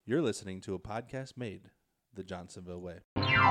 You're listening to a podcast made the Johnsonville way.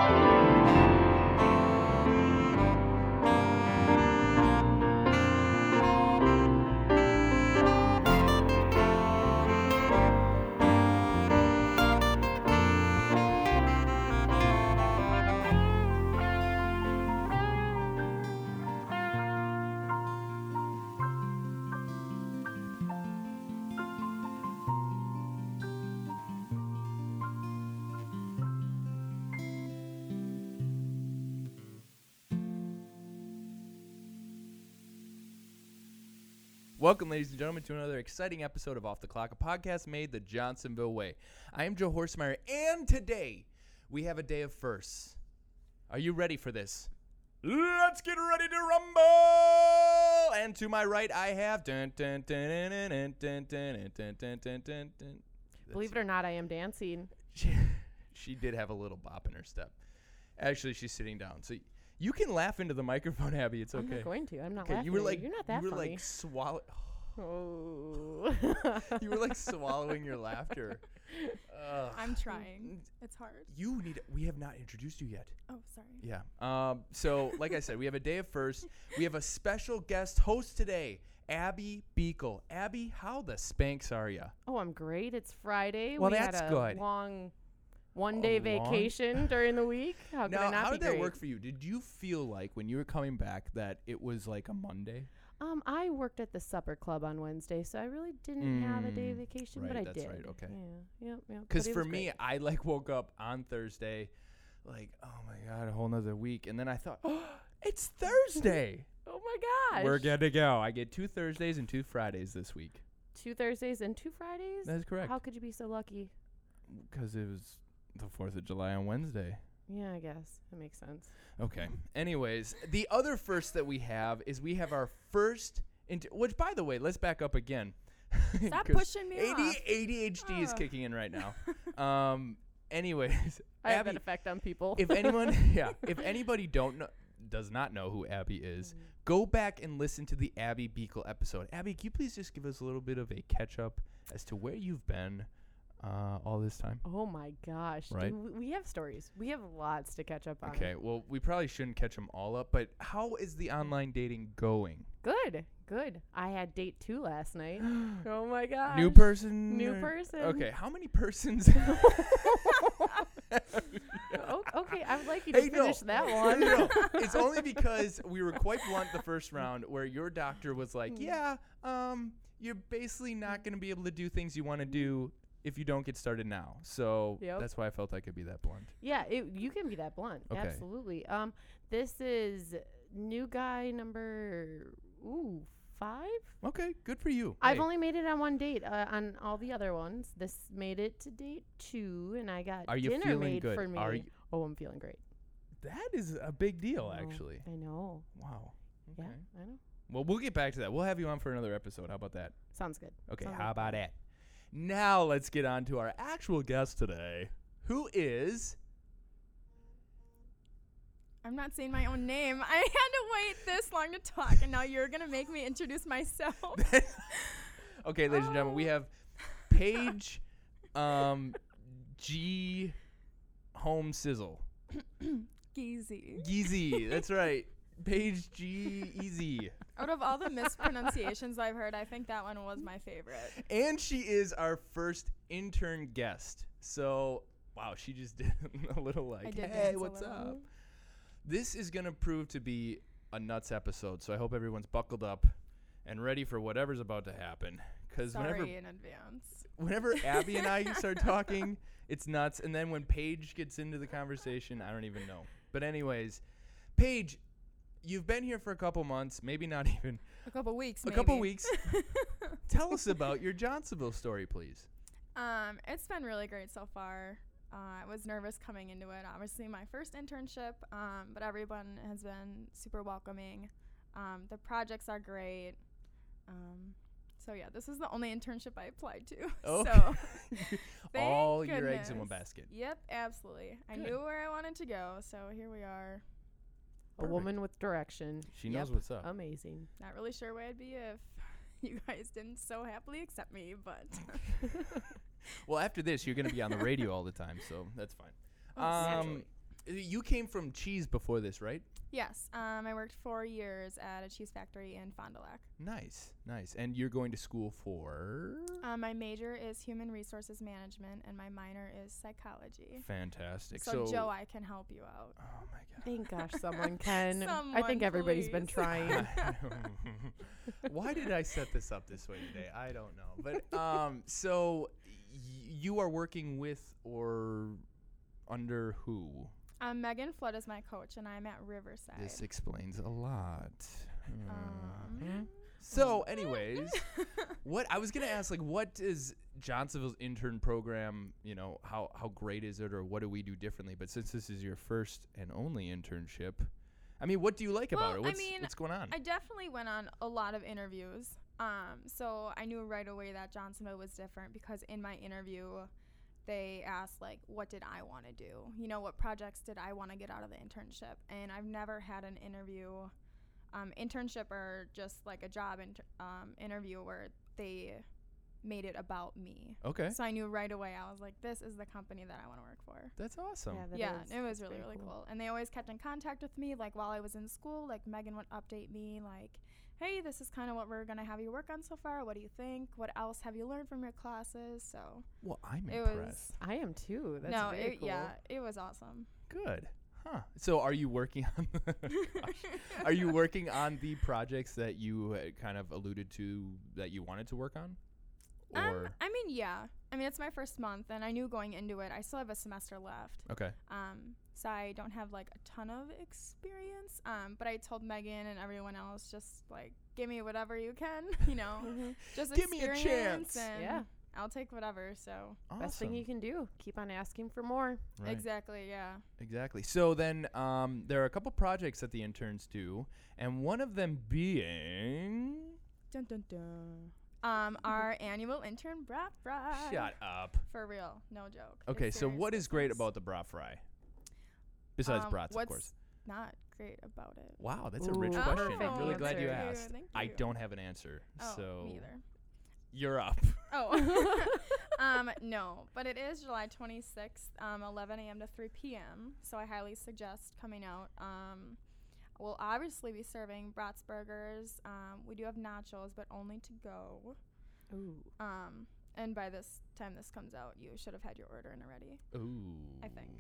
Welcome, ladies and gentlemen, to another exciting episode of Off the Clock, a podcast made the Johnsonville way. I am Joe Horsemeyer, and today we have a day of firsts. Are you ready for this? Let's get ready to rumble! And to my right, I have... Believe it or not, I am dancing. She did have a little bop in her step. Actually, she's sitting down, so... You can laugh into the microphone, Abby. It's okay. I'm not going to. I'm not Okay, laughing. you were like, You're not that you were funny. like swallow. Oh. You were like swallowing your laughter. I'm trying. It's hard. We have not introduced you yet. Oh, sorry. Yeah. So, like I said, we have a day of first. We have a special guest host today, Abby Beekle. Abby, how the spanks are you? Oh, I'm great. It's Friday. Well, we that's had a good. long one-day vacation during the week. How could it Now, not how be did that great? work for you? Did you feel like when you were coming back that it was like a Monday? I worked at the supper club on Wednesday, so I really didn't have a day of vacation, but right, I that's did. right, okay. Yeah. Because But it for was me, great. I like woke up on Thursday, like, oh my God, a whole nother week. And then I thought, oh, it's Thursday. Oh my gosh. We're good to go. I get 2 Thursdays and 2 Fridays this week. 2 Thursdays and 2 Fridays? That is correct. How could you be so lucky? Because it was the 4th of July on Wednesday. Yeah, I guess. That makes sense. Okay. Anyways, the other first that we have is we have our first, which, by the way, let's back up again. Stop 'Cause pushing me off. ADHD is kicking in right now. Anyways, I have Abby, that effect on people. if anybody does not know who Abby is, go back and listen to the Abby Beekle episode. Abby, can you please just give us a little bit of a catch up as to where you've been all this time? Oh my gosh. Right? We have stories. We have lots to catch up on. Okay, well, we probably shouldn't catch them all up, but how is the online dating going? Good. I had date 2 last night. Oh my gosh. New person? New or- person. Okay, how many persons? Okay, I would like you to finish that one. No. It's only because we were quite blunt the first round where your doctor was like, yeah, you're basically not going to be able to do things you want to do if you don't get started now. So Yep. that's why I felt I could be that blunt. Yeah, you can be that blunt. Okay. Absolutely. This is new guy number 5. Okay, good for you. I've Hey, only made it on 1 date. On all the other ones, this made it to date 2, and I got Are you dinner feeling made good? for me. Are you- Oh, I'm feeling great. that is a big deal, I know. actually. I know. Wow. Yeah, Okay. I know. Well, we'll get back to that. We'll have you on for another episode. How about that? Sounds good. Okay, Sounds how like about that? Now let's get on to our actual guest today, who is... I'm not saying my own name. I had to wait this long to talk, and now you're going to make me introduce myself. Okay, ladies and gentlemen, we Oh. have Paige G. Home Sizzle. Geezy. Geezy, that's right. Paige G. Easy. Out of all the mispronunciations I've heard, I think that one was my favorite. And she is our first intern guest. So, wow, she just did a little I like, did hey, dance a what's little. up? This is going to prove to be a nuts episode, so I hope everyone's buckled up and ready for whatever's about to happen. Because Sorry in advance. whenever Abby and I start talking, it's nuts. And then when Paige gets into the conversation, I don't even know. But anyways, Paige, you've been here for a couple months, maybe not even A couple weeks, a maybe. couple weeks. Tell us about your Johnsonville story, please. It's been really great so far. I was nervous coming into it. Obviously, my first internship, but everyone has been super welcoming. The projects are great. So yeah, this is the only internship I applied to. Okay. So thank All your eggs in one goodness. basket. Yep, absolutely. I Good. knew where I wanted to go, so here we are. A woman with direction. She knows Yep. what's up. Amazing. Not really sure where I'd be if you guys didn't so happily accept me, but Well, after this, you're going to be on the radio all the time, so that's fine. Naturally. You came from cheese before this, right? Yes. I worked 4 years at a cheese factory in Fond du Lac. Nice, nice. And you're going to school for? My major is human resources management, and my minor is psychology. Fantastic. So, Joe, I can help you out. Oh my God. Thank gosh, someone can. I Someone, think everybody's been please. trying. Why did I set this up this way today? I don't know. But so you are working with or under who? Megan Flood is my coach, and I'm at Riverside. This explains a lot. Um, So, anyways, what I was gonna ask, like, what is Johnsonville's intern program? You know, how great is it, or what do we do differently? But since this is your first and only internship, I mean, what do you like about it? Well, What's going on? I definitely went on a lot of interviews. So I knew right away that Johnsonville was different because in my interview, they asked, like, what did I want to do? You know, what projects did I want to get out of the internship? And I've never had an internship or just like a job interview where they made it about me. Okay, So I knew right away, I was like, this is the company that I want to work for. that's awesome. that Yeah, is- it was that's really, very really cool. And they always kept in contact with me, like, while I was in school. Like, Megan would update me, like, hey, this is kind of what we're going to have you work on so far. What do you think? What else have you learned from your classes? So Well, I'm it impressed. I am too. That's no, very cool. yeah, it was awesome. Good. Huh. So are you working on Are you working on the projects that you kind of alluded to that you wanted to work on? Or I mean, yeah. I mean, it's my first month, and I knew going into it, I still have a semester left. okay. So I don't have, like, a ton of experience. But I told Megan and everyone else, just, like, give me whatever you can, you know. Just Give me a experience, chance. and Yeah. I'll take whatever. So Best thing Awesome. you can do. Keep on asking for more. Right. exactly, yeah. Exactly. So then there are a couple projects that the interns do, and one of them being Dun dun dun. Our annual intern brat fry. Shut up. For real, no joke. Okay, It's so serious what is great business. about the brat fry? Besides brats, of what's course. not great about it? Wow, that's a rich Ooh, question. perfect I'm really glad you answer. asked. Thank I you. don't have an answer. Oh, so me either. you're up. Oh, no, but it is July 26th, 11 a.m. to 3 p.m. So I highly suggest coming out. We'll obviously be serving Bratz burgers. We do have nachos, but only to go. Ooh. And by this time this comes out, you should have had your order in already. Ooh. I think.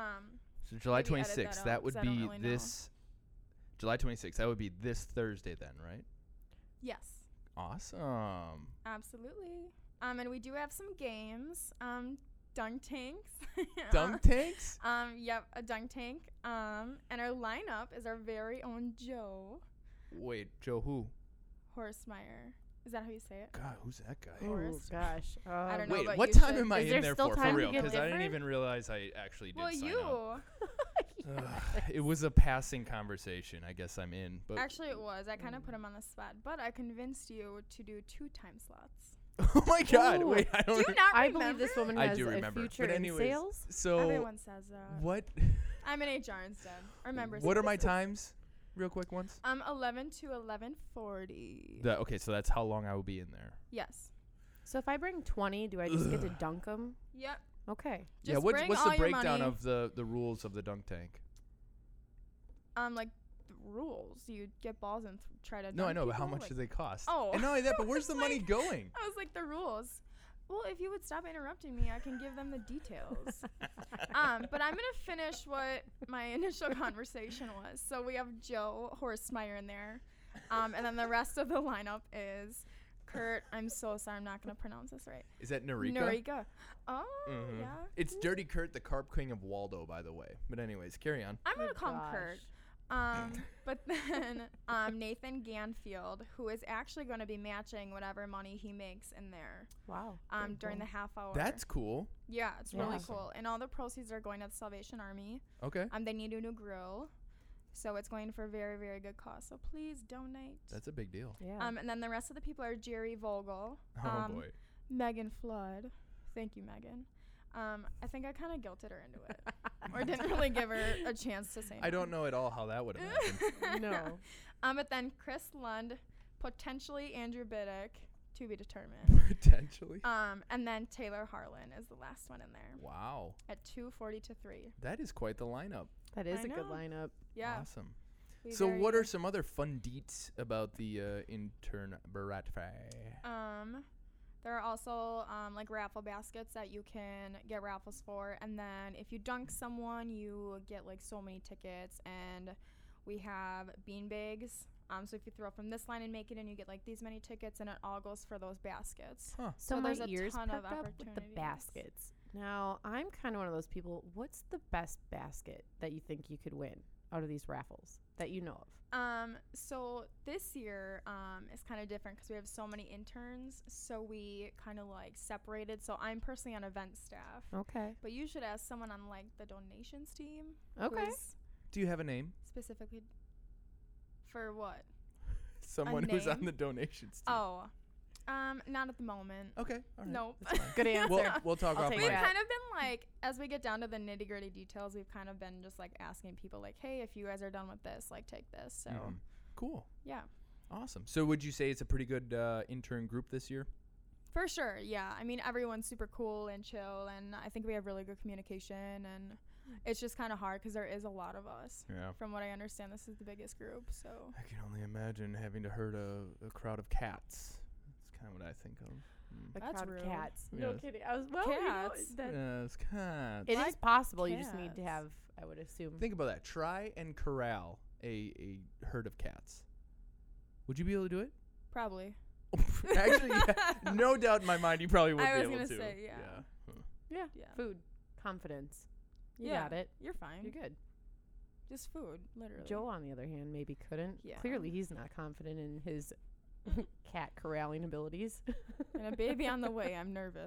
So July Maybe edit that 26th, out, that would 'cause I don't be really know. this July 26th, that would be this Thursday then, right? Yes, Awesome. absolutely. And we do have some games. Dunk tanks. Dunk tanks? Yep, a dunk tank. And our lineup is our very own Joe Wait, Joe who? Horstmeyer. Is that how you say it? God, who's that guy? Oh Forrest. gosh. I don't know, Wait, but what you time should- am I Is in there there still for time to real? get Because I didn't different? even realize I actually did Well, sign you. up. Ugh, it was a passing conversation. I guess I'm in. But Actually, it was. I kind of put him on the spot, but I convinced you to do 2 time slots. oh my God! Ooh. Wait, I Do don't. you not I remember? believe this woman I has do a remember. future But in anyways, sales. so Everyone says that. what? I'm in HR instead. Remember. What are my times? Real quick ones. 11 to 11:40. Okay, so that's how long I will be in there. Yes. So if I bring 20, do I just get to dunk them? Yep. Okay. Yeah. Just What's bring the all your breakdown money. of the rules of the dunk tank? Like the rules. You get balls and try to. No, I dunk know, but how people, much like- do they cost? Oh. And not only that, but where's the It's money like- going? I was like, the rules. Well, if you would stop interrupting me, I can give them the details. But I'm going to finish what my initial conversation was. So we have Joe Horstmeyer in there. And then the rest of the lineup is Kurt. I'm so sorry. I'm not going to pronounce this right. Is that Narika? Norika. Oh, Mhm. yeah. It's Dirty Kurt, the Carp King of Waldo, by the way. But anyways, carry on. I'm going to Good call him gosh. Kurt. But then Nathan Ganfield, who is actually going to be matching whatever money he makes in there Wow. during the half hour. That's cool. Yeah, it's really Awesome. cool. And all the proceeds are going to the Salvation Army. Okay. They need a new grill. So it's going for very, very good cause. So please donate. That's a big deal. Yeah. And then the rest of the people are Jerry Vogel, Oh, boy. Megan Flood. Thank you, Megan. I think I kind of guilted her into it. Or didn't really give her a chance to say I no. don't know at all how that would have happened. No. But then Chris Lund, potentially Andrew Biddick, To be determined. Potentially. And then Taylor Harlan is the last one in there Wow. at 240 to 3. That is quite the lineup. That is I a good know. lineup. Yeah. Awesome. We So very- what are some other fun deets about the intern Barat Fair? There are also like raffle baskets that you can get raffles for, and then if you dunk someone, you get like so many tickets. And we have bean bags. So if you throw from this line and make it in, you get like these many tickets, and it all goes for those baskets. Huh. So So my there's a ears ton of perked up with the opportunities. baskets. Now, I'm kind of one of those people. What's the best basket that you think you could win out of these raffles that you know of? So this year is kind of different because we have so many interns. So we kind of like separated. So I'm personally on event staff. Okay. But you should ask someone on like the donations team. Okay. who's Do you have a name? specifically for what? Someone who's on name? the donations team. Oh, not at the moment. Okay. All right. Nope. That's fine. Good answer. We'll talk I'll off take We've mic. that. kind of been like, as we get down to the nitty gritty details, we've kind of been just like asking people like, hey, if you guys are done with this, like take this. So Mhm. Cool. yeah, Awesome. So would you say it's a pretty good intern group this year? for sure. Yeah. I mean, everyone's super cool and chill, and I think we have really good communication, and it's just kind of hard because there is a lot of us. Yeah. From what I understand, this is the biggest group. So I can only imagine having to herd a crowd of cats. That's kind of what I think of. A That's crowd of rude. cats. No Yes. kidding. I was well. You know, Cats. that Yes, cats. it is Like possible. You just need to cats. have, I would assume. Think about that. Try and corral a herd of cats. Would you be able to do it? probably. Actually, yeah, no doubt in my mind you probably would I be was able gonna to. say, yeah. Huh. Yeah. Yeah. Food, confidence. You Yeah. got it. You're fine. You're good. Just food, literally. Joe, on the other hand, maybe couldn't. Yeah. Clearly, he's not confident in his cat corralling abilities. And a baby on the way. I'm nervous.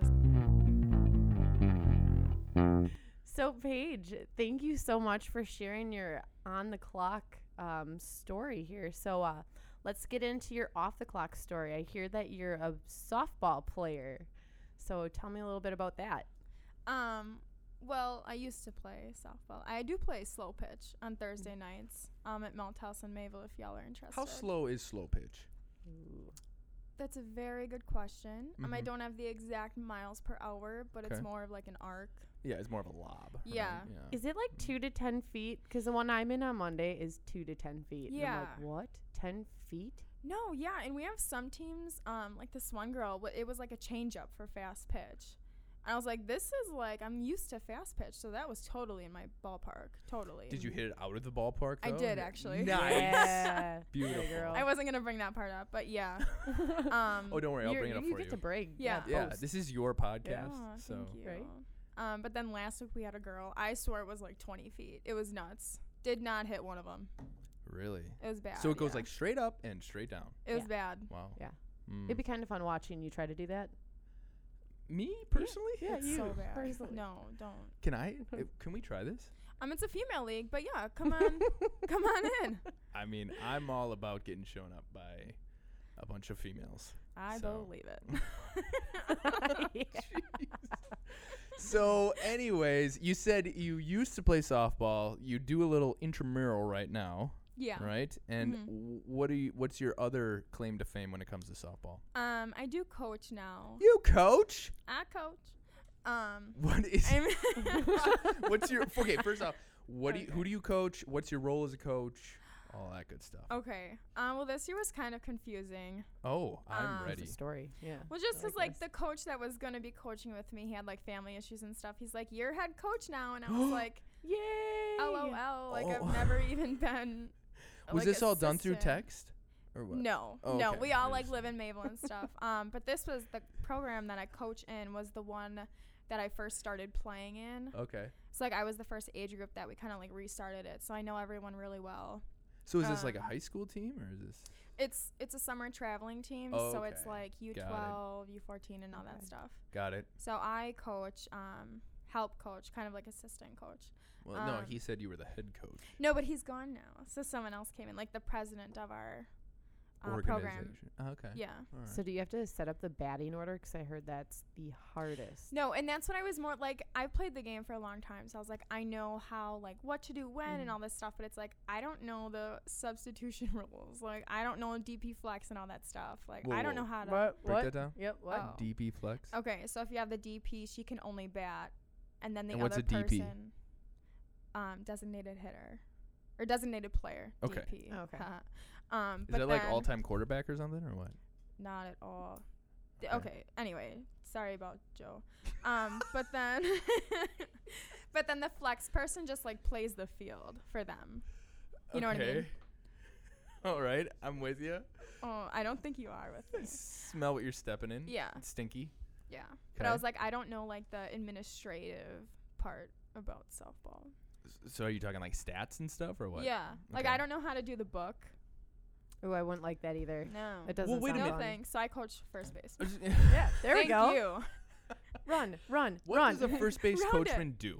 So, Paige, thank you so much for sharing your on the clock story here. So, let's get into your off the clock story. I hear that you're a softball player. So, tell me a little bit about that. Well, I used to play softball. I do play slow pitch on Thursday nights at Mount House in Mayville if y'all are interested. How slow is slow pitch? Ooh. That's a very good question. I Mhm. don't have the exact miles per hour, but it's Okay. more of like an arc. Yeah, it's more of a lob. right? Yeah. Is it like 2 to 10 feet? Because the one I'm in on Monday is 2 to 10 feet. And I'm like, Yeah. what? 10 feet? No, yeah, and we have some teams, like this one girl, it was like a change up for fast pitch. And I was like, this is like, I'm used to fast pitch, so that was totally in my ballpark. Totally. Did you hit it out of the ballpark? I though? did, actually. Nice. Yeah. Beautiful. Atta girl. I wasn't going to bring that part up, but yeah. Oh, don't worry, I'll bring it up you for get you. to brag. Yeah. Yeah, post. this is your podcast. Oh, so thank you. Right? But then last week we had a girl. I swear it was like 20 feet. It was nuts. Did not hit one of them. really. It was bad. So it goes yeah. like straight up and straight down. It was Yeah. bad. Wow. Yeah. Mm. It'd be kind of fun watching you try to do that. Me personally? Yeah, It's you so bad. personally. No, don't. Can we try this? It's a female league, but yeah, come on, come on in. I mean, I'm all about getting shown up by a bunch of females. I So. believe it. So, anyways, you said you used to play softball. You do a little intramural right now, Yeah. right? And Mhm. what's your other claim to fame when it comes to softball? I do coach now. You coach? I coach. What is? I'm What's your? Okay, first off, who Okay. do you coach? What's your role as a coach? All that good stuff. okay. Well, this year was kind of confusing. Oh, I'm Um, That's ready. the story. Yeah. Well, just I because, like like, the coach that was going to be coaching with me, he had, like, family issues and stuff. He's like, you're head coach now. And I was like, Yay! LOL. Like, Oh. I've never even been. Was like, this all done through assistant. text, or what? No, Oh, no. okay. We all I like just- live in Mayville and stuff. But this was the program that I coach in was the one that I first started playing in. Okay. So like I was the first age group that we kind of like restarted it. So I know everyone really well. So is this like a Um, high school team, or is this? It's a summer traveling team, Oh, so it's okay. like U12, U14, and all that Okay. stuff. Got it. So I coach, help coach, kind of like assistant coach. Well, no, Um, he said you were the head coach. No, but he's gone now. So someone else came in, like the president of our program. Organization. Oh, okay. Yeah. All right. So do you have to set up the batting order? Because I heard that's the hardest. No, and that's what I was more like. I played the game for a long time, so I was like, I know how, like, what to do when and all this stuff, but it's like, I don't know the substitution rules. Like, I don't know DP flex and all that stuff. Like, Whoa, I don't whoa. know how to. Break that down. Yep. What? Oh. DP flex. Okay, so if you have the DP, she can only bat, and then the And what's other a DP? person, designated hitter, or designated player. Okay. DP. Okay. Is but that like then- all-time quarterback or something, or what? Not at all. Okay. Okay. Anyway, sorry about Joe. But then, but then the flex person just like plays the field for them. You know what I mean? All right, I'm with you. Oh, I don't think you are with me. Smell what you're stepping in. Yeah. It's stinky. Yeah. But I Okay. was like, I don't know like the administrative part about softball. So are you talking like stats and stuff, or what? Yeah. Like Okay. I don't know how to do the book. Oh, I wouldn't like that either. No. It doesn't wait a sound minute. No fun. thanks. So I coach first base. Yeah, there we Thank go. you. Run, What run. does a first base Round it. coachman do?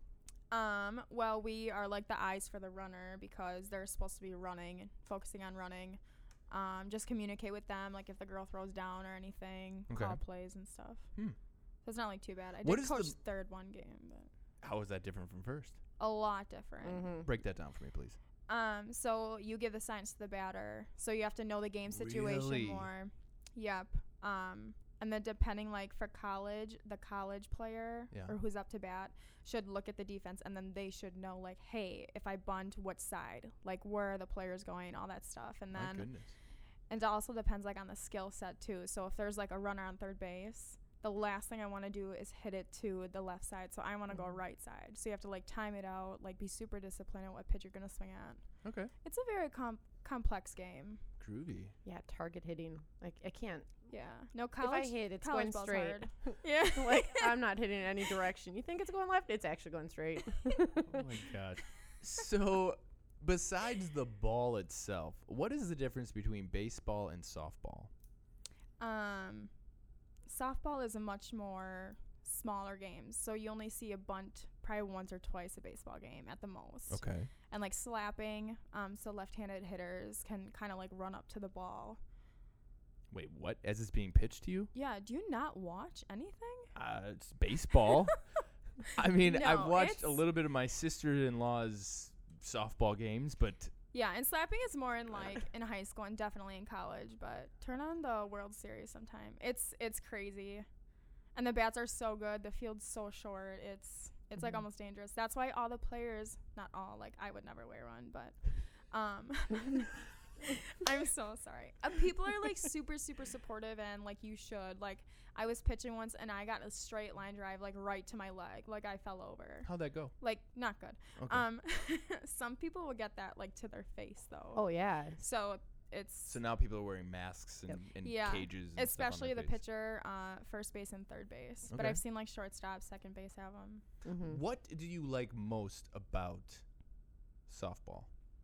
Well, we are like the eyes for the runner because they're supposed to be running and focusing on running. Just communicate with them, like if the girl throws down or anything, Okay. call plays and stuff. Hmm. So it's not like too bad. I What did is coach the- third one game, but How is that different from first? a lot different. Mm-hmm. Break that down for me, please. So you give the signs to the batter, so you have to know the game situation Really? more. Yep. And then depending, like for college, the college player Yeah. or who's up to bat should look at the defense, and then they should know, like, hey, if I bunt, what side? Like, where are the players going? All that stuff. And My then, goodness. and it also depends, like, on the skill set, too. So if there's, like, a runner on third base, the last thing I want to do is hit it to the left side. So I want to go right side. So you have to, like, time it out, like, be super disciplined at what pitch you're going to swing at. Okay. It's a very complex game. Groovy. Yeah, target hitting. Like I can't. Yeah. No, If college. I hit, it's college going ball's straight. hard. Yeah. Like I'm not hitting in any direction. You think it's going left? It's actually going straight. Oh my god. So, besides the ball itself, what is the difference between baseball and softball? Softball is a much more smaller game, so you only see a bunt probably once or twice a baseball game at the most. Okay. And like slapping, so left-handed hitters can kind of like run up to the ball. Wait, what? As it's being pitched to you? Yeah. Do you not watch anything? It's baseball. I mean, I've No, watched a it's- little bit of my sister-in-law's softball games, but Yeah, and slapping is more in like in high school and definitely in college, but turn on the World Series sometime. It's crazy. And the bats are so good, the field's so short. It's like almost dangerous. That's why all the players, not all, like I would never wear one, but I'm so sorry. People are like super supportive, and like you should. Like I was pitching once and I got a straight line drive like right to my leg. Like I fell over. how'd that go? Like not good. Okay. Some people will get that like to their face though. Oh yeah. So it's So now people are wearing masks and, Yep. and Yeah, cages, and stuff on especially their the face. pitcher, first base and third base. But Okay. I've seen like shortstop, second base have them. Mm-hmm. What do you like most about softball?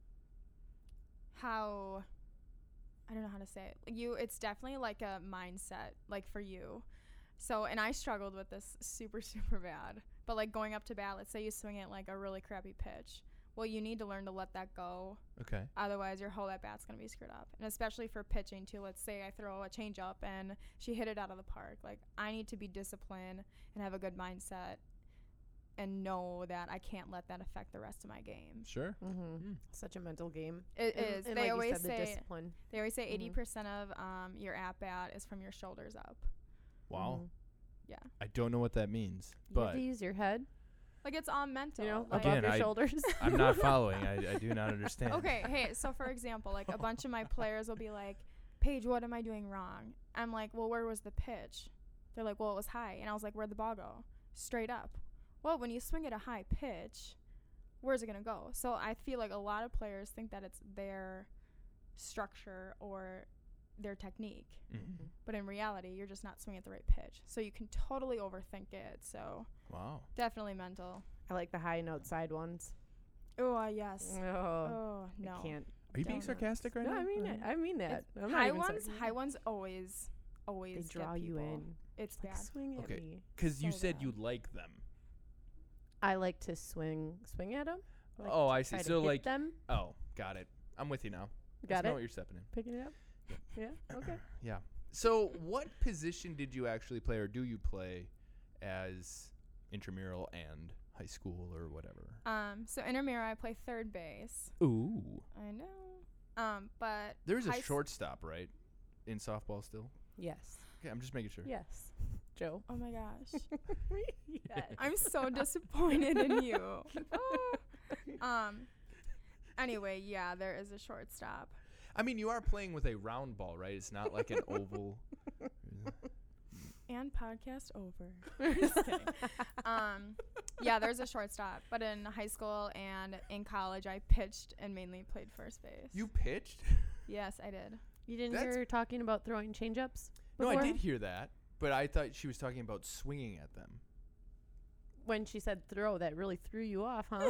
How I don't know how to say it. It's definitely like a mindset, like for you. So, and I struggled with this super bad. But like going up to bat, let's say you swing it like a really crappy pitch. Well, you need to learn to let that go. Okay. Otherwise, your whole at bat's gonna be screwed up. And especially for pitching too. Let's say I throw a changeup and she hit it out of the park. Like I need to be disciplined and have a good mindset, and know that I can't let that affect the rest of my game. Sure. Mm-hmm. Such a mental game. It And- is. and They like always you said, the say discipline. they always say Mhm. 80% of your at bat is from your shoulders up. Wow. Mhm. Yeah. I don't know what that means, You have but to use your head. Like it's all mental. You know, like, Again, above your I- shoulders. I'm not following. I do not understand. okay, hey, so for example, like a bunch of my players will be like, Paige, what am I doing wrong? I'm like, well, where was the pitch? They're like, well, it was high. And I was like, where'd the ball go? Straight up. Well, when you swing at a high pitch, where's it going to go? So I feel like a lot of players think that it's their structure or their technique. Mm. But in reality, you're just not swinging at the right pitch. So you can totally overthink it. So Wow. definitely mental. I like the high and outside ones. Oh, yes. Oh, Oh, no. I can't. Are you being Donuts. sarcastic right No, now? I mean it. I mean that. I'm not High even ones, sarcastic. high ones always They get draw you people. in. It's Like bad. swing at Okay. me. Because you So said bad. you like them. I like to swing at them. Oh, I see. So, like- them. Oh, got it. I'm with you now. I Got smell it. what you're stepping in. Picking it up. Yeah. Okay. Yeah. So, what position did you actually play, or do you play as intramural and high school or whatever? So intramural, I play third base. Ooh. I know. But There's a high s- shortstop, right? In softball still? Yes. Okay, I'm just making sure. Yes. Joe. Oh my gosh, Yes. I'm so disappointed in you. Anyway, yeah, there is a shortstop. I mean, you are playing with a round ball, right? It's not like an oval. And podcast over. Just kidding. Yeah, there's a shortstop. But in high school and in college, I pitched and mainly played first base. You pitched? Yes, I did. You didn't That's- hear her talking about throwing change-ups? No, I before? did hear that, but I thought she was talking about swinging at them. When she said throw, that really threw you off, huh?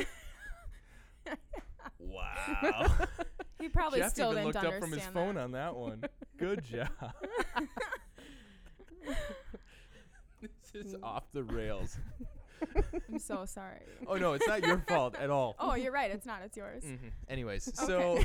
Wow. He probably Jeff still even didn't looked understand up from his that. phone on that one. Good job. This is off the rails. I'm so sorry. Oh, no, it's not your fault at all. Oh, you're right. It's not. It's yours. Mhm. Anyways, Okay. so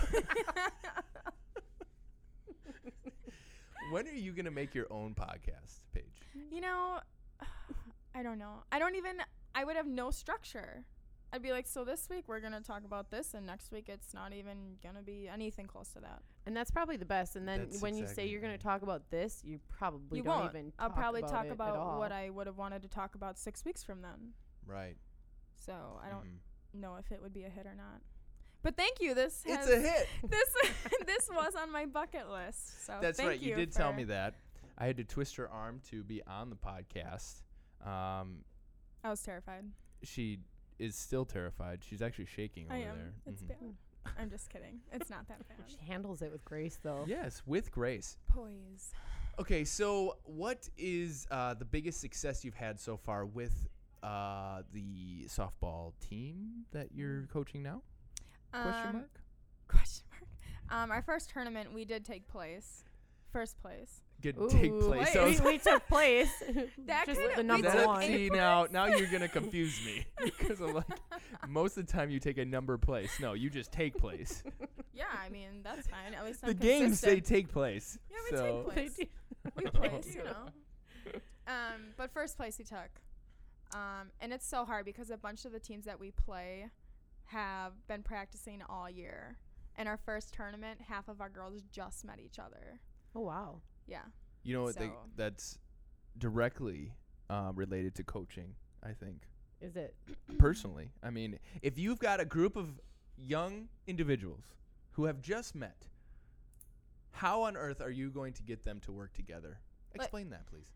when are you going to make your own podcast, Paige? You know, I don't know. I would have no structure. I'd be like, so this week we're going to talk about this, and next week it's not even going to be anything close to that. And that's probably the best. And then That's when you exactly say you're going right. to talk about this, you probably You don't won't. even I'll probably talk it at about all. what I would have wanted to talk about 6 weeks from then. Right. So I don't Mhm. know if it would be a hit or not. But thank you. This It's has, a hit. this was on my bucket list. So That's thank right. You did tell for- me that. I had to twist her arm to be on the podcast. I was terrified. She is still terrified. She's actually shaking over I am. there. It's Mhm. bad. I'm just kidding. It's not that bad. She handles it with grace, though. Yes, with grace. Poise. Okay, so what is the biggest success you've had so far with the softball team that you're coaching now? Question mark? Question mark. Our first tournament, we did take place. First place. Good Ooh, take place. So we took place. That Just kinda- the we number took one. any See, now you're gonna confuse me because I'm like, most of the time you take a number place. No, you just take place. Yeah, I mean, that's fine. At least The I'm games say consistent. take place. Yeah, we so take place. We Oh, place, you dear. know. But first place we took. And it's so hard because a bunch of the teams that we play have been practicing all year. And our first tournament, half of our girls just met each other. Oh, wow. Yeah. You know what? So- That's directly related to coaching. I think Is it? personally. I mean, if you've got a group of young individuals who have just met, how on earth are you going to get them to work together? Like- Explain that, please.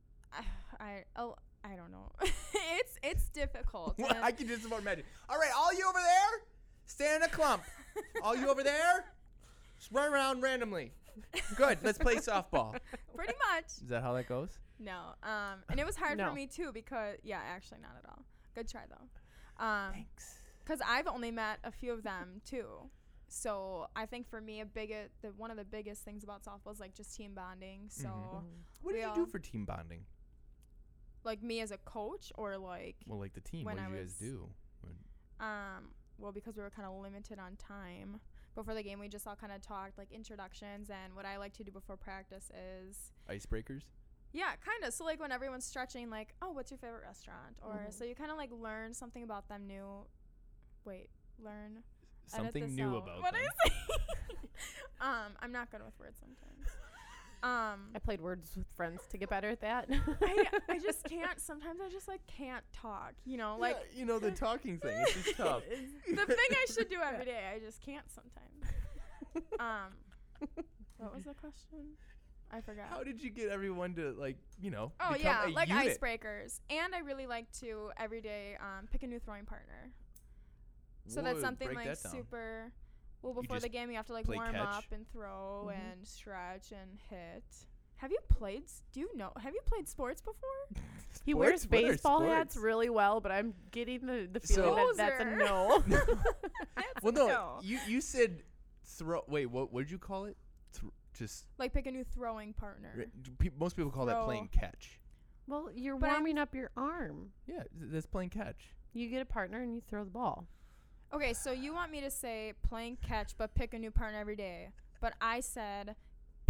I don't know. it's difficult. Well, and- I can just about imagine. All right, all you over there, stand in a clump. All you over there, just run around randomly. Good. Let's play softball. pretty much. Is that how that goes? No. And it was hard No. for me too because actually not at all. Good try though. Thanks. Because I've only met a few of them too. So I think for me, one of the biggest things about softball is like just team bonding. So What do we you all- do for team bonding? like me as a coach or like Well, like the team. when What I do you guys was- do? well, because we were kind of limited on time. Before the game, we just all kind of talked like introductions, and what I like to do before practice is Icebreakers? kind of. So like when everyone's stretching, like, oh, what's your favorite restaurant? Or Mhm. so you kind of like learn something about them new. Learn. edit Something this new out. about What them. I say? I'm not good with words sometimes. I played words with friends to get better at that. I just can't. Sometimes I just like can't talk. You know, like Yeah, you know, the talking thing. It's just tough. the thing I should do every day. I just can't sometimes. What was the question? I forgot. How did you get everyone to, like, become yeah, a like unit? icebreakers. And I really like to every day pick a new throwing partner. So that's Whoa, something break like that down. super. Well, You before the just game, you have to like play warm catch? up and throw Mhm. and stretch and hit. Have you played? Have you played sports before? He wears Sports? What are baseball hats sports? really well, but I'm getting the So- feeling that that's a Poser. no. That's Well, a no, no. you said throw. Wait, what did you call it? Just Like pick a new throwing partner. most people call that Throw. playing catch. Well, you're But I'm- warming up your arm. Yeah, that's playing catch. You get a partner and you throw the ball. Okay, so you want me to say playing catch, but pick a new partner every day. But I said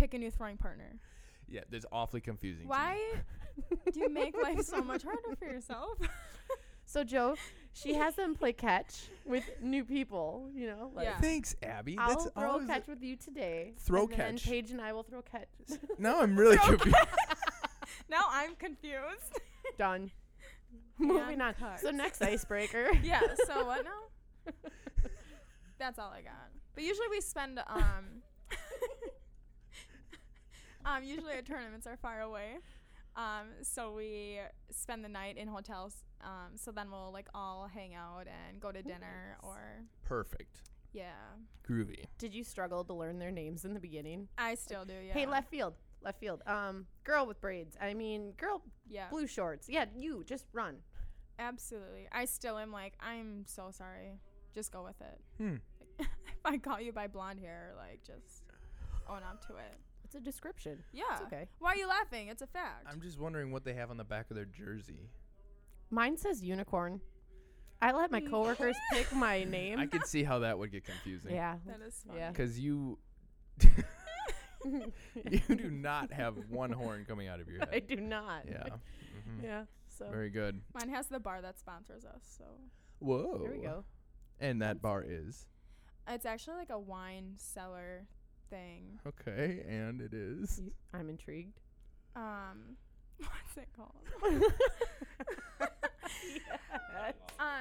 pick a new throwing partner. Yeah, that's awfully confusing. Why do you make life so much harder for yourself? So Joe, she has them play catch with new people. You know, like Yeah. Thanks, Abby. I'll That's throw always catch with you today. Throw and then catch. Paige and I will throw catch. Now I'm really confused. Now I'm confused. Done. And Moving on. cut. So next icebreaker. Yeah, so what now? That's all I got. But usually we spend usually our tournaments are far away. So we spend the night in hotels. So then we'll like all hang out and go to dinner Nice. or Perfect. yeah. Groovy. Did you struggle to learn their names in the beginning? I still do, yeah. Hey, left field. Girl with braids. I mean, girl, Yeah. blue shorts. Yeah, you just run. Absolutely. I still am like, I'm so sorry. Just go with it. Hmm. If I call you by blonde hair, like just own up to it. It's a description. Yeah. It's okay. Why are you laughing? It's a fact. I'm just wondering what they have on the back of their jersey. Mine says unicorn. I let my coworkers pick my name. I could see how that would get confusing. Yeah. That is funny. Yeah. Because you do not have one horn coming out of your I head. do not. Yeah. Mhm. Yeah. So Very good. Mine has the bar that sponsors us, so Whoa. there we go. And that bar is it's actually like a wine cellar thing. okay, and it is. I'm intrigued. What's it called? Yes.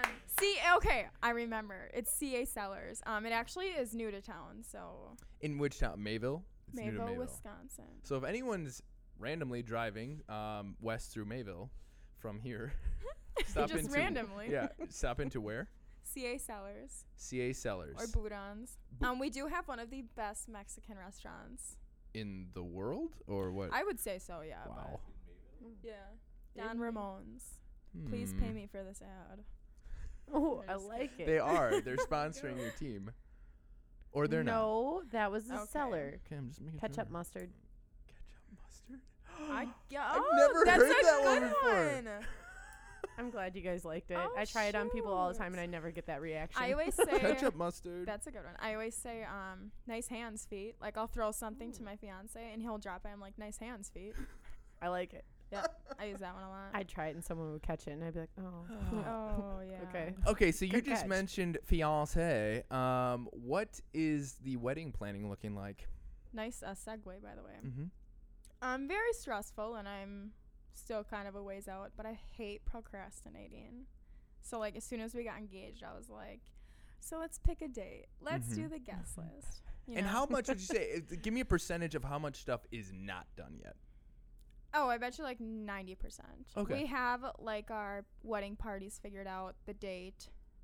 Okay, I remember. It's CA Cellars. It actually is new to town, so In which town? Mayville. It's new to Mayville, Mayville. Wisconsin. So if anyone's randomly driving west through Mayville from here, stop Just into randomly. Yeah, stop into where? CA Cellars CA Cellars. or Boudon's. We do have one of the best Mexican restaurants. In the world or what? I would say so, yeah. Wow. But yeah. Don In- Ramon's. Please pay Hmm. me for this ad. Oh, I Just like it. They are. They're sponsoring your team. Or they're not. No, that was the Okay. seller. Okay, I'm just making Ketchup sure. mustard. Ketchup mustard? I've never that's heard a that one good before. one. I'm glad you guys liked it. Oh, I try it on people all the time, shoot. and I never get that reaction. I always say Ketchup mustard. that's a good one. I always say nice hands, feet. Like I'll throw something to my fiance and he'll drop it. I'm like, nice hands, feet. I like it. Yeah, I use that one a lot. I'd try it, and someone would catch it, and I'd be like, oh. Oh yeah. Okay. Okay, so you Good just catch. mentioned fiance. What is the wedding planning looking like? Nice segue, by the way. Mm-hmm. Very stressful, and I'm still kind of a ways out, but I hate procrastinating. So like as soon as we got engaged, I was like, so let's pick a date. Let's do Mhm. the guest list. You And know? how much would you say? Give me a percentage of how much stuff is not done yet. Oh, I bet you like 90%. Okay. We have like our wedding parties figured out, the date,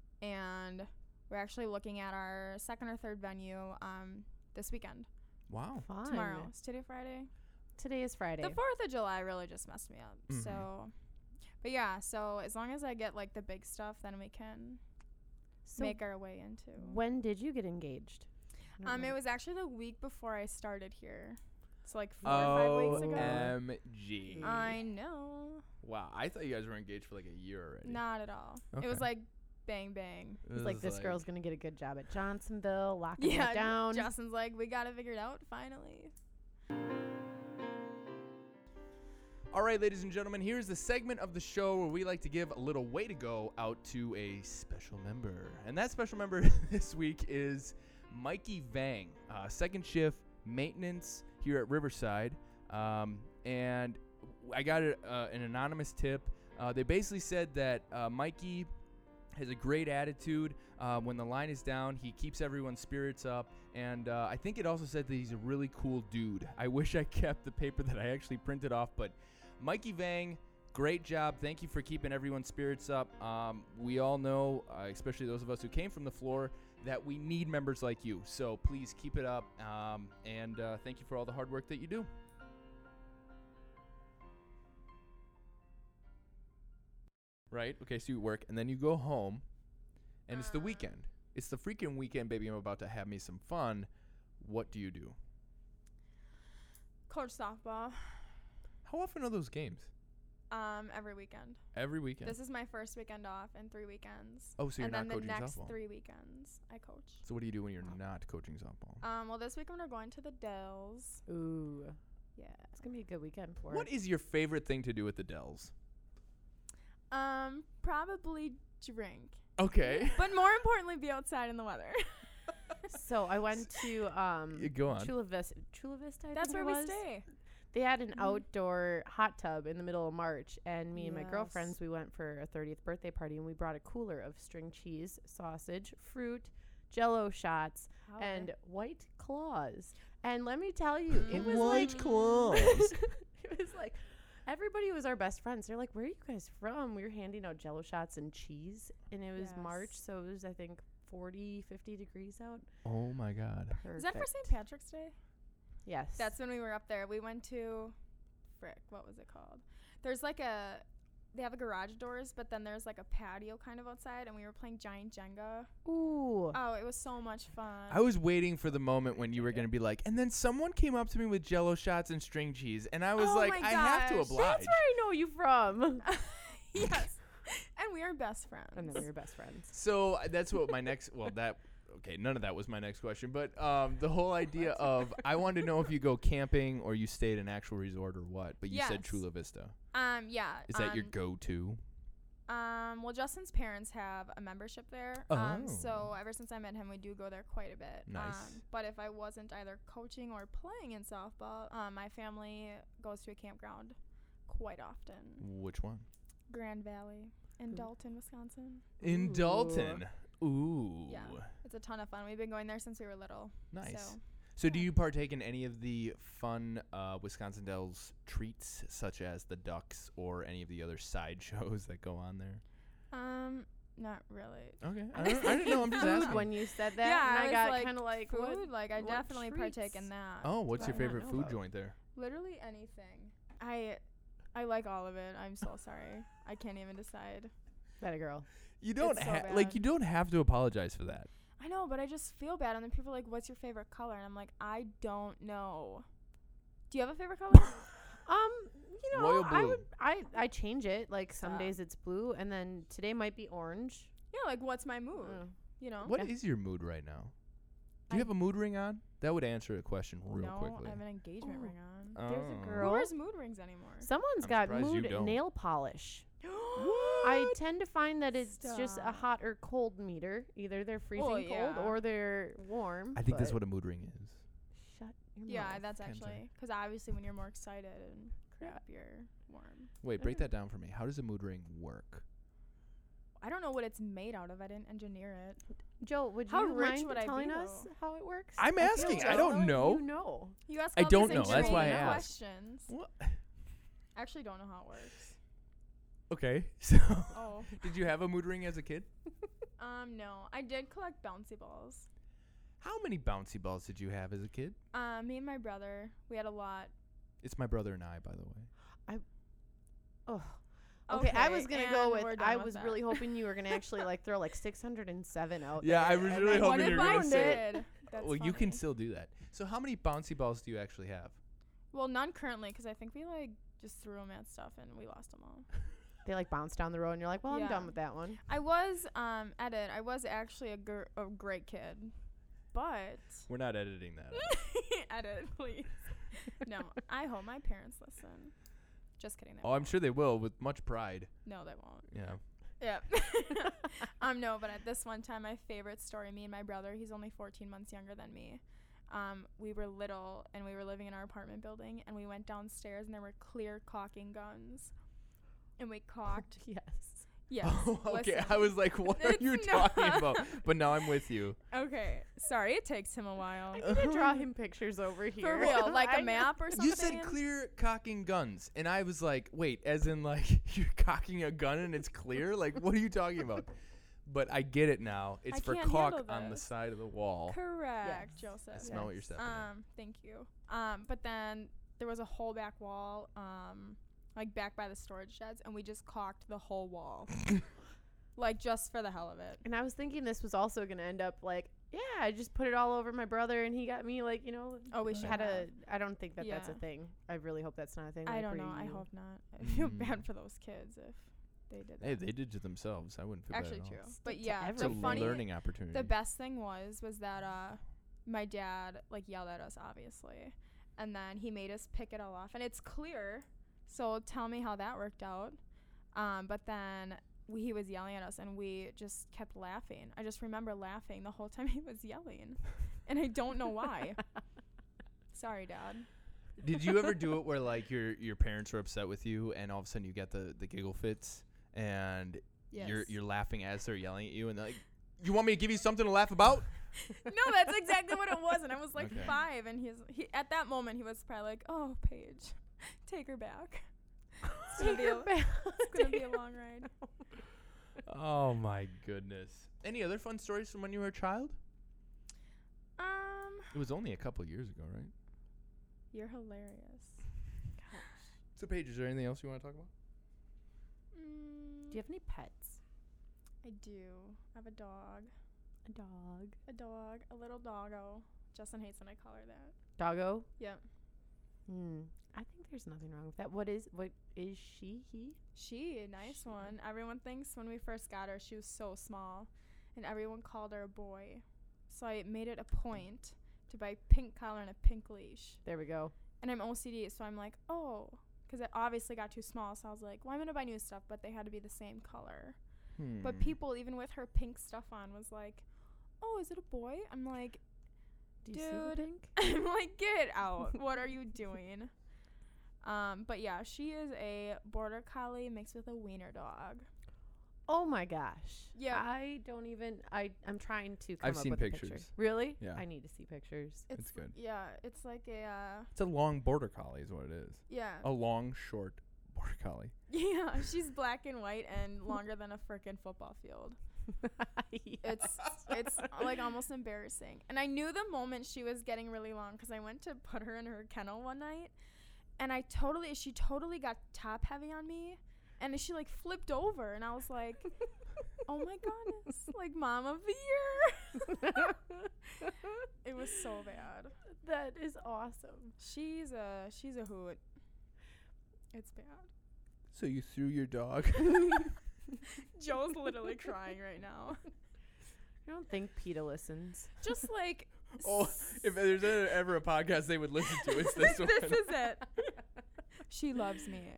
and we're actually looking at our second or third venue this weekend. Wow. Fun. Tomorrow. Is today Friday? Today is Friday. The 4th of July really just messed me up. Mhm. So, but yeah, so as long as I get like the big stuff, then we can So make our way into. when did you get engaged? I don't know. It was actually the week before I started here. So like 4 or 5 weeks ago. OMG. I know. Wow. I thought you guys were engaged for like a year already. Not at all. It was Okay. like bang bang. It's like this girl's gonna get a good job at Johnsonville, locking Yeah, it down. Justin's like, we got it figured out finally. All right, ladies and gentlemen, here's the segment of the show where we like to give a little way to go out to a special member. And that special member this week is Mikey Vang, second shift maintenance here at Riverside. And I got an anonymous tip. They basically said that Mikey has a great attitude. When the line is down, he keeps everyone's spirits up. And I think it also said that he's a really cool dude. I wish I kept the paper that I actually printed off, but Mikey Vang, great job. Thank you for keeping everyone's spirits up. We all know, especially those of us who came from the floor, that we need members like you. So please keep it up. And thank you for all the hard work that you do. Right? Okay, so you work, and then you go home, and it's the weekend. It's the freaking weekend, baby. I'm about to have me some fun. What do you do? Coach softball. How often are those games? Every weekend. Every weekend. This is my first weekend off in 3 weekends. Oh, so you're and not then the coaching next softball. 3 weekends I coach. So what do you do when you're not coaching softball? Well, this weekend we're going to the Dells. Ooh, Yeah. it's gonna be a good weekend for What it. is your favorite thing to do at the Dells? Probably drink, Okay. but more importantly, be outside in the weather. So I went to Yeah, go on. Chula Vista. Chula Vista. I That's think where it we was. stay. They had an Mhm. outdoor hot tub in the middle of March, and me and my Yes. girlfriends, we went for a 30th birthday party, and we brought a cooler of string cheese, sausage, fruit, Jello shots, Oh, and White Claws. And let me tell you, it was White like Claws. it was like everybody was our best friends. They're like, "Where are you guys from?" We were handing out Jello shots and cheese, and it was March, Yes. so it was I think 40, 50 degrees out. Oh my God. Is that for Perfect. St. Patrick's Day? Yes. That's when we were up there. We went to, what was it called? There's like they have a garage doors, but then there's like a patio kind of outside, and we were playing giant Jenga. Ooh. Oh, it was so much fun. I was waiting for the moment when you were going to be like, and then someone came up to me with Jello shots and string cheese, and I was Oh like, my I have to gosh. oblige. That's where I know you from. Yes. And we are best friends. And then we were best friends. So that's what my next. Well, that. Okay, none of that was my next question, but the whole idea of I wanted to know if you go camping or you stayed in an actual resort or what. But you said Yes. Chula Vista. Yeah. Is that your go-to? Well, Justin's parents have a membership there. Oh. So ever since I met him, we do go there quite a bit. Nice. But if I wasn't either coaching or playing in softball, my family goes to a campground quite often. Which one? Grand Valley in Ooh. Dalton, Wisconsin. In Ooh. Dalton. Ooh. Yeah. It's a ton of fun. We've been going there since we were little. Nice. So, So do yeah. you partake in any of the fun Wisconsin Dells treats, such as the ducks or any of the other side shows that go on there? not really. Okay. I didn't know. I'm just Food asking. when you said that, Yeah, and I I was got like, kind of like, Food, what? like I what definitely partake treats? in that. Oh, what's What your do I not favorite know food about? joint there? Literally anything. I like all of it. I'm so sorry. I can't even decide. That a girl. You don't It's so like bad. you don't have to apologize for that. I know, but I just feel bad. And then people are like, "What's your favorite color?" And I'm like, "I don't know." Do you have a favorite color? You know, Royal I blue. would, I change it. Like some Stop. days it's blue, and then today might be orange. Yeah, like what's my mood? Mm. You know? What is Yeah. your mood right now? Do you I- have a mood ring on? That would answer a question real no, quickly. I have an engagement Oh. ring on. There's a Oh. Who girl. wears mood rings anymore? Someone's I'm got surprised you mood don't. nail polish. I What? tend to find that it's just a Stop. hot or cold meter. Either they're freezing Well, cold yeah. or they're warm. I think that's but what a mood ring is. Shut your Yeah, mouth. that's Kenzie. actually because obviously when you're more excited and crap, you're warm. Wait, break Okay. that down for me. How does a mood ring work? I don't know what it's made out of. I didn't engineer it. Joe, would How you rich mind would I be, telling us though? how it works? I'm I feel asking. Joe, I don't know. You know. You ask I all don't these know. That's why I intriguing asked. questions. What? I actually don't know how it works. Okay. So, Oh. did you have a mood ring as a kid? No. I did collect bouncy balls. How many bouncy balls did you have as a kid? Me and my brother, we had a lot. It's my brother and I, by the way. Oh. Okay, I was gonna go and with. we're done I with was that. really hoping you were gonna actually like throw like 607 out. Yeah, I there, was and really then hoping What you if were I gonna say did? That's well, you can funny. still do that. So, how many bouncy balls do you actually have? Well, none currently, because I think we like just threw them at stuff and we lost them all. They like bounce down the road, and you're like, well, I'm Yeah. done with that one. I was edit. I was actually a great kid, but We're not editing that. edit please. No, I hope my parents listen. Just kidding. They Oh, I'm won't. sure they will with much pride. No, they won't. Yeah. Yeah. No, but at this one time, my favorite story, me and my brother, he's only 14 months younger than me. We were little and we were living in our apartment building and we went downstairs and there were clear caulking guns. And we caulked. Yes. Yes. Oh, okay. listen. I was like, what are It's you not- talking about? But now I'm with you. Okay. Sorry, it takes him a while. I need to draw him pictures over here. For real, like I a know. map or something. You said clear cocking guns, and I was like, wait, as in like you're cocking a gun and it's clear? Like, what are you talking about? But I get it now. It's I for can't caulk handle on the this. side of the wall. Correct, Yes. Joseph. I smell what you're Yes. stepping in. Thank you. But then there was a whole back wall, like back by the storage sheds, and we just caulked the whole wall. Like just for the hell of it. And I was thinking this was also going to end up like Yeah, I just put it all over my brother, and he got me like, you know. Oh, we should had have. I don't think that that's a Yeah. thing. I really hope that's not a thing. I like, don't for know. I you. hope not. I feel Mm. bad for those kids if they did that. Hey, they did to themselves. I wouldn't feel Actually bad at true. all. Stick But to yeah, It's a the funny learning opportunity. the best thing was that my dad like yelled at us obviously, and then he made us pick it all off, and it's clear. So tell me how that worked out. But then he was yelling at us, and we just kept laughing. I just remember laughing the whole time he was yelling, and I don't know why. Sorry, Dad. Did you ever do it where like your parents were upset with you, and all of a sudden you get the giggle fits, and Yes. you're laughing as they're yelling at you, and they're like, "You want me to give you something to laugh about?" No, that's exactly what it was, and I was like Okay. 5, and he at that moment he was probably like, "Oh, Paige, take her back. It's gonna, Take be, her a, back. it's gonna be a long ride." Oh my goodness. Any other fun stories from when you were a child? It was only a couple years ago, right? You're hilarious. So Paige, is there anything else you want to talk about? Do you have any pets? I do. I have a dog. A A little doggo. Justin hates when I call her that. doggo. Yep. I think there's nothing wrong with that. What is she? He? She, a nice one. Everyone thinks when we first got her, she was so small, and everyone called her a boy. So I made it a point to buy pink collar and a pink leash. There we go. And I'm OCD, so I'm like, oh, because it obviously got too small. So I was like, well, I'm going to buy new stuff, but they had to be the same color. But people, even with her pink stuff on, was like, oh, is it a boy? I'm like, Do you see the dude. pink? I'm like, get out. What are you doing? But yeah, she is a border collie mixed with a wiener dog. Oh my gosh. Yeah. I don't even. I'm trying to come I've up seen with a picture. pictures. Really? Yeah. I need to see pictures. It's good. Yeah, it's like a, It's a long border collie is what it is. yeah. A long, short border collie. Yeah, she's black and white and longer than a frickin' football field. It's like almost embarrassing. And I knew the moment she was getting really long because I went to put her in her kennel one night, and she totally got top heavy on me, and she like flipped over, and I was like, oh my goodness, like mom of the year. It was so bad. That is awesome. She's a hoot. It's bad. So you threw your dog? Joe's literally crying right now. I don't think PETA listens. Just like Oh, if there's ever a podcast they would listen to, it's this one. this is it. She loves me.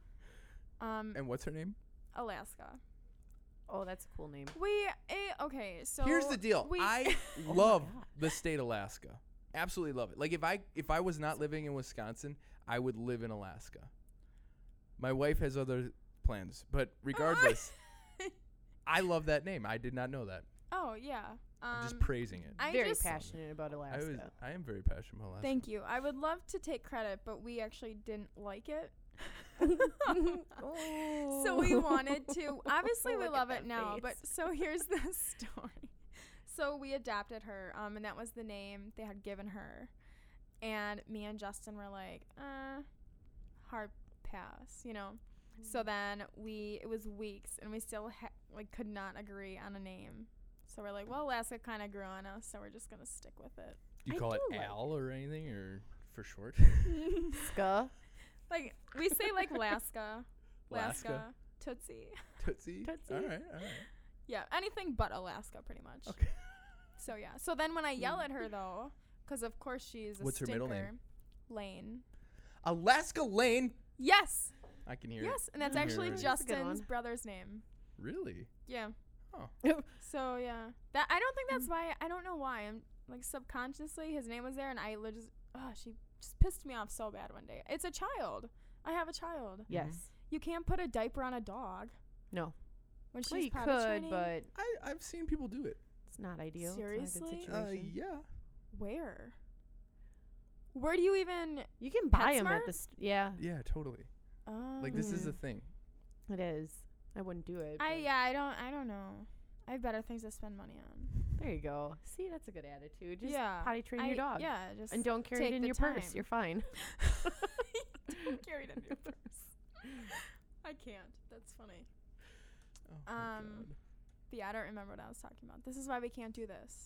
And what's her name? Alaska. Oh, that's a cool name. Okay, so Here's the deal. I Oh my love God. the state Alaska. Absolutely love it. Like if I was not living in Wisconsin, I would live in Alaska. My wife has other plans, but regardless, I love that name. I did not know that. Oh yeah. I'm just praising it. I Very just passionate about Alaska. I am very passionate about Alaska. Thank you. I would love to take credit, but we actually didn't like it. So we wanted to. Obviously, we Look love at it that now. face. But so here's the story. So we adopted her, and that was the name they had given her. And me and Justin were like, hard pass, you know. So then it was weeks, and we still could not agree on a name. So we're like, well, Alaska kind of grew on us, so we're just gonna stick with it. Do you I call it do like Al or anything, or for short? Ska. Like we say like Alaska, Alaska. Tootsie. Tootsie. Tootsie. All right. Yeah, anything but Alaska, pretty much. Okay. So yeah. So then when I yell at her though, because of course she's a What's her stinker. middle name? Lane. Alaska Lane. Yes. I can hear it. Yes, and that's I can actually hear it. That's a good Justin's one. brother's name. Really? Yeah. Oh. So yeah, that I don't think that's why. I don't know why. I'm like subconsciously his name was there, and I just she just pissed me off so bad one day. It's a child. I have a child. Yes. You can't put a diaper on a dog No. when she's Well, you potty could, training. but I've seen people do it. it's not ideal. Seriously? It's not a good situation. Yeah. Where? Where do you even? You can buy them PetSmart? at the yeah, Yeah, totally. Like this is the thing. it is. I wouldn't do it. but I don't know. I have better things to spend money on. There you go. See, that's a good attitude. Just Yeah, potty train your dog. Yeah, just And don't carry take it in the your purse. time. You're fine. Don't carry it in your purse. I can't. That's funny. Oh my But yeah, I don't remember what I was talking about. This is why we can't do this.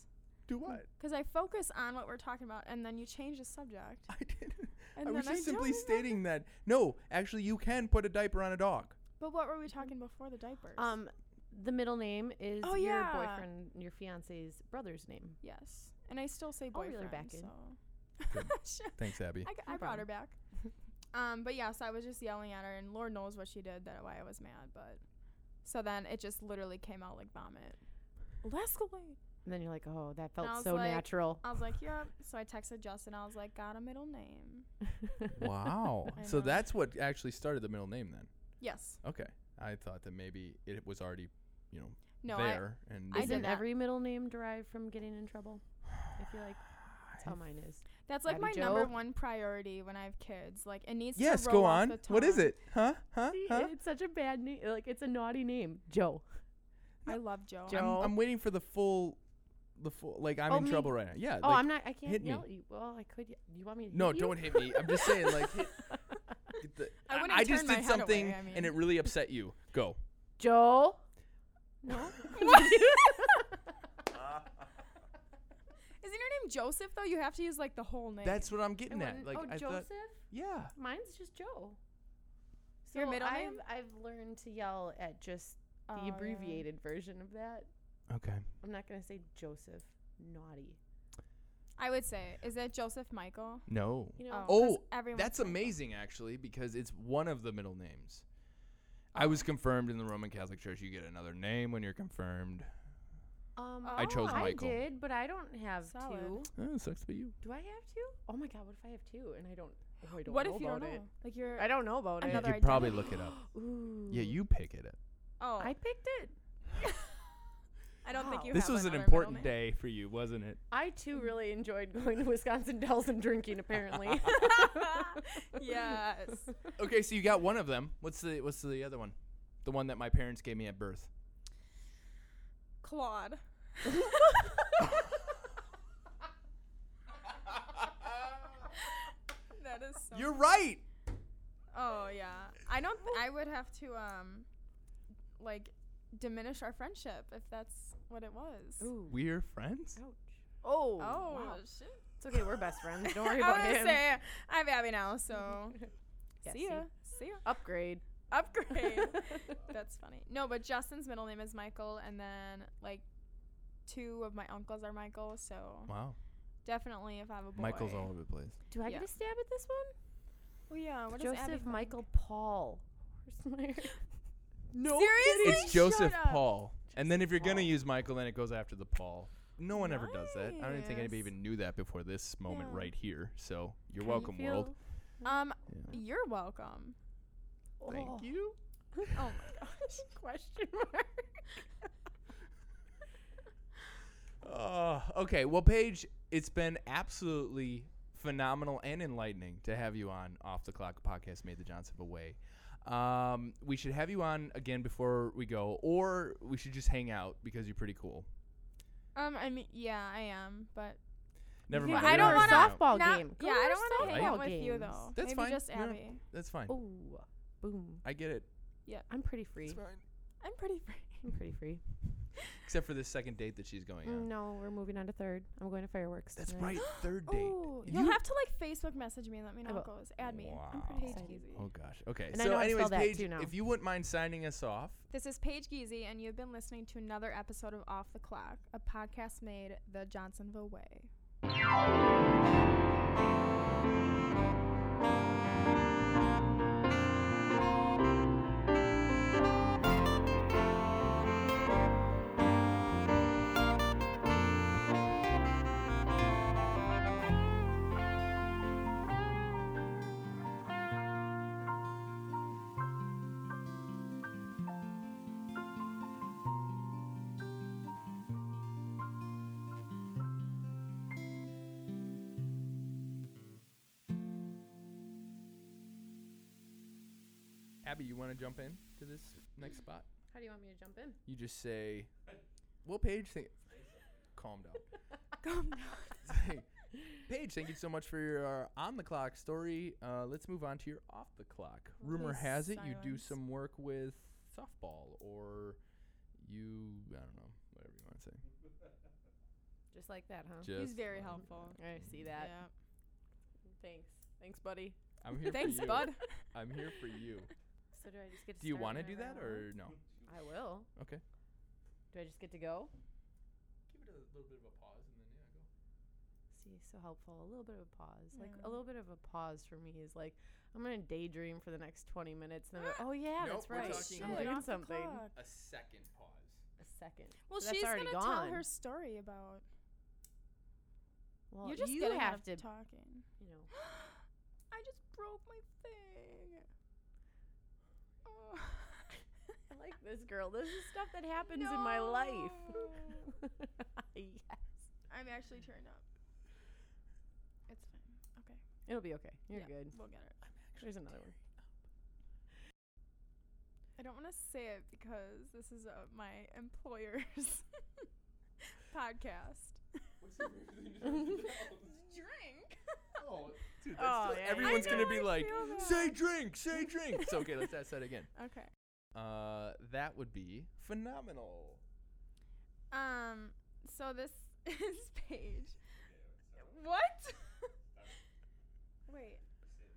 Do what? Because I focus on what we're talking about, and then you change the subject. I didn't. And I was then just don't simply remember. stating that. No, actually, you can put a diaper on a dog. But what were we talking before the diapers? The middle name is Oh, your yeah. boyfriend, your fiance's brother's name. Yes. And I still say I'll reel boyfriend. her back in. So. Good. Thanks, Abby. I No brought her problem. back. But yes, I was just yelling at her, and Lord knows what she did, that why I was mad. But so then it just literally came out like vomit. Escalade. And then you're like, oh, that And I felt was so like- natural. I was like, yep. So I texted Justin. I was like, got a middle name. Wow. I So know. that's what actually started the middle name then. Yes. Okay. I thought that maybe it was already, No. there. And I Isn't did that. every middle name derived from getting in trouble? I feel like that's how mine is. That's like Abby my Jo? number one priority when I have kids. Like, it needs Yes, to go roll off on. the What is tongue. it? Huh? Huh? See, Huh? it's such a bad name. Like, it's a naughty name. Joe. I love Joe. Joe. I'm waiting for the full, like I'm Oh, in me? trouble right now. Yeah. Oh, like, I'm not. I can't hit me. yell at you. Well, I could. You want me to? No, hit you? don't hit me. I'm just saying, like, get the, I wouldn't I just turn my did head away, something I mean. and it really upset you. Go. Joe. No. Isn't your name Joseph though? You have to use like the whole name. That's what I'm I getting at. wouldn't- Like, oh, I Joseph. thought, yeah. Mine's just Joe. Your middle I've, name? I've learned to yell at just Oh, the yeah. abbreviated version of that. Okay. I'm not gonna say Joseph. Naughty. I would say, is it Joseph Michael? No. You know. Oh, 'cause Oh, everyone's that's Michael. amazing, actually, because it's one of the middle names. I was confirmed in the Roman Catholic Church. You get another name when you're confirmed. I chose Oh, I Michael. did, but I don't have Solid. two. Oh, sucks to be you. Do I have two? Oh my god, what if I have two and I don't? Oh, I don't What know if you about don't it. know? Like you're. I don't know about You it. Another could probably identity. look it up. Ooh. Yeah, you pick it. Oh, I picked it. I don't think Wow. you. This have was an another important middle name. day for you, wasn't it? I too really enjoyed going to Wisconsin Dells and drinking. Apparently. Yes. Okay, so you got one of them. What's the other one? The one that my parents gave me at birth. Claude. That is so. You're right. Oh yeah. I don't. I would have to like diminish our friendship if that's what it was. Ooh. We're friends. Ouch. Oh. Oh Wow. shit. It's okay. We're best friends. Don't worry I about was him. gonna say I have Abby now, so Yeah, see ya. See ya. Upgrade. Upgrade. That's funny. No, but Justin's middle name is Michael, and then like two of my uncles are Michael, so Wow. definitely if I have a boy. Michael's all over the place. Do I Yeah. get a stab at this one? Oh yeah. What does Abby Joseph think? Michael Paul. No. Seriously? It's Joseph Shut up. Paul. And then if you're going to Paul. use Michael, then it goes after the Paul. No one ever does that. I don't even think anybody Nice. even knew that before this moment Yeah. right here. So you're How you welcome, world. feel? Um, Yeah. you're welcome. Thank Oh. you. Oh my gosh. Question mark. Okay. Well, Paige, it's been absolutely phenomenal and enlightening to have you on Off the Clock podcast made the Johnsonville way. We should have you on again before we go, or we should just hang out because you're pretty cool. I mean, yeah, I am, but Never You mind. can I go don't to want our to softball game. Go Yeah, to I our don't want to hang softball out with you games. though. That's Maybe fine. just Yeah. Abby. That's fine. Oh, boom. I get it. I'm pretty free. It's fine. I'm pretty free. I'm pretty free. Except for this second date that she's going on. No, we're moving on to third. I'm going to fireworks. That's tonight. right. Third date. Oh, You- you'll have to like Facebook message me and let me know I how it will. goes. Add me. I'm Wow. pretty Excited. easy. Oh gosh. Okay. And I so know how to anyways, spell that Paige, too now. if you wouldn't mind signing us off. This is Paige Geezy, and you've been listening to another episode of Off the Clock, a podcast made the Johnsonville way. Abby, you want to jump in to this next spot? How do you want me to jump in? You just say, well, Paige, calm down. Calm down. Say, Paige, thank you so much for your on the clock story. Let's move on to your off the clock. Rumor Lovely has it you do silence. some work with softball, or you, I don't know, whatever you want to say. Just like that, huh? Just He's very like helpful. I see that. Yeah. Thanks, buddy. I'm here Thanks, for you. bud. I'm here for you. So do I just get to Do you start want to whenever do that I want? or no? I will. Okay. Do I just get to go? Give it a little bit of a pause and then go. See, so helpful. A little bit of a pause. Like Yeah. a little bit of a pause for me is like I'm gonna daydream for the next 20 minutes. And then oh yeah, Nope, that's we're right. talking I'm like doing off the something. clock. A second pause. A second. Well, So that's she's already gonna tell gone. her story about. Well, You're just you getting have out to, of talking. you know. I just broke my thing. Oh. I like this girl. This is stuff that happens in my life. Yes. I'm actually turned up. It's fine. Okay. It'll be okay. You're Yeah, good. We'll get it. There's another one. I don't want to say it because this is my employer's podcast. Drink. Oh, dude, Oh, yeah, everyone's I gonna know, be I like, feel that. say drink, say drink. It's okay. Let's ask that again. Okay. That would be phenomenal. So this is Paige. What? Wait.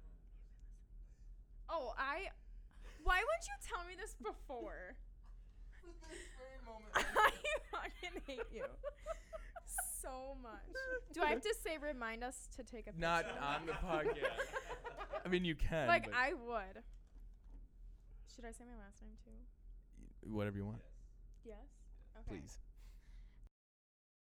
Oh, why wouldn't you tell me this before? For this very moment. I fucking hate you so much. Do I have to say remind us to take a picture? Not on the podcast. I mean, you can. Like but I would. Should I say my last name too? whatever you want. Yes. Okay. Please.